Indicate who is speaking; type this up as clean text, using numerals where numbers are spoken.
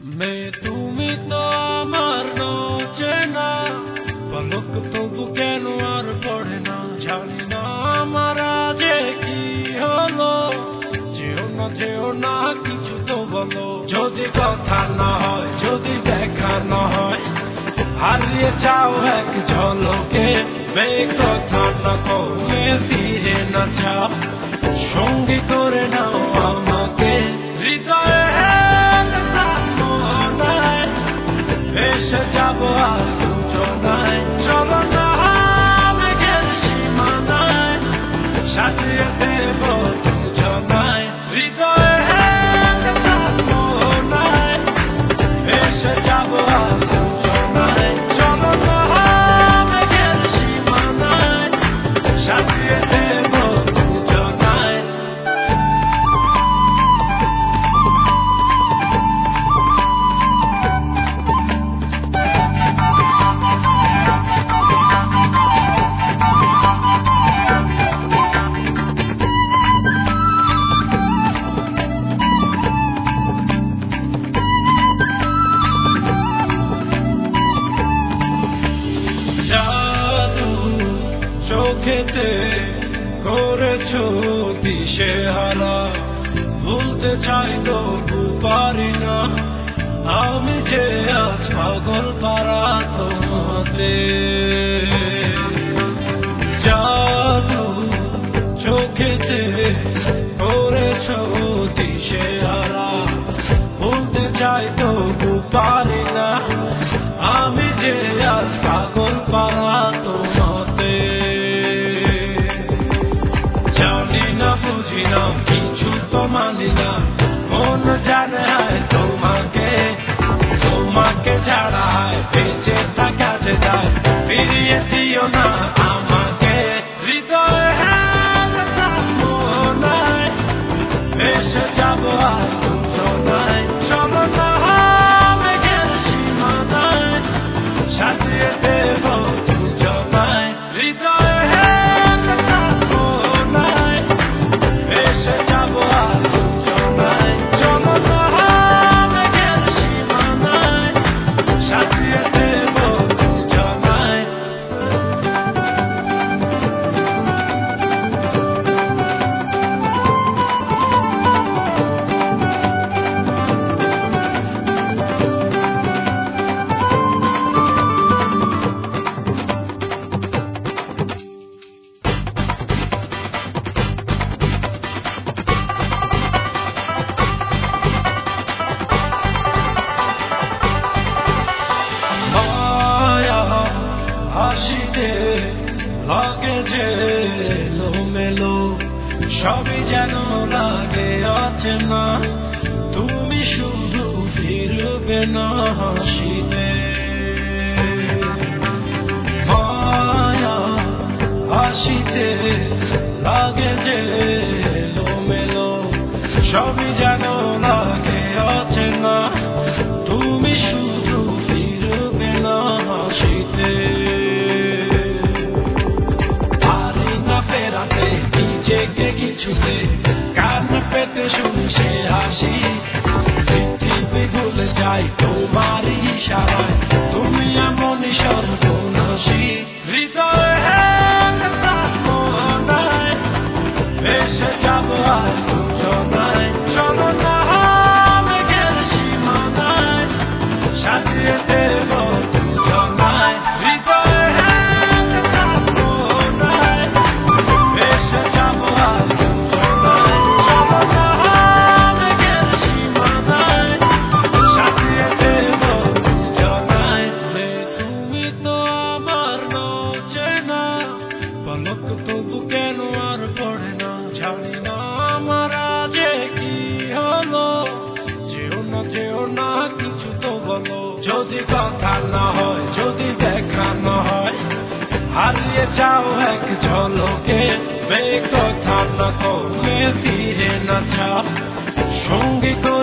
Speaker 1: তুমি তো আমার চেনা পলক তবু কেন আর পড়ে না, জানি না আমার যে কি হলো। যেও না কিছু তো বলো, যদি কথা না হয়, যদি দেখা না হয়, হারিয়ে যাও এক ঝলকে। কথা না কমে ফিরে না চাও, সঙ্গী করে নাও আমাকে। হৃদয়ে এসে যাবো আর সূচনায়, চলো না মেঘের সীমানায়, সাজিয়ে দেব দুজনায়। হৃদয়ে এসে যাবো আর সূচনায়, চলো না মেঘের সীমানায়, সাজিয়ে দেব দুজনায়। চোখেতে করেছো দিশেহারা, ভুলতে চাই তবু পারি না, আমি যে আজ পাগল পারা তোমাতে। জাদু চোখেতে করেছো দিশেহারা, ভুলতে চাই তবু পারি না, আমি যে আজ পাগল পারা তোমাতে। জানি না বুঝি না কিছু তো মানি না, মন জানে তোমাকে, তোমাকে ছাড়া বেঁচে থাকা যে যায়, ফিরিয়ে দিও না আমাকে। হৃদয়ে মনায় এসে যাবো আর সূচনায়, চলো না মেঘের সীমানায়, সাজিয়ে দেব দুজনায়। হৃদয়ে এসে যাবো আর সূচনায়, চলো না মেঘের সীমানায়, সাজিয়ে দেব দুজনায়। হাসিতে লাগে যে এলোমেলো, সবই যেন লাগে অচেনা, তুমি শুধু ফিরবে না হাসিতে। মায়া হাসিতে লাগে যে এলোমেলো, সবই যেন লাগে অচেনা, তুমি শুধু ফিরবে না হাসিতে। নিজেকে কিছুতে কান পেতে শুনি সে হাসি, পৃথিবী ভুলে যাই তোমার ইশারায়, তুমি এমনই সর্বনাশী। হৃদয়ে মনায় এসে যাবো আর সূচনায়, চলো না মেঘের সীমানায়, সাজিয়ে দেব দুজনায়। হৃদয়ে তবু কেন আর পড়ে না, জানি না আমার যে কি হলো। যেও না কিছু তো বলো, যদি কথা না হয়, যদি দেখা না হয়, হারিয়ে যাও এক ঝলকে। কথা না কমে ফিরে না চাও, সঙ্গী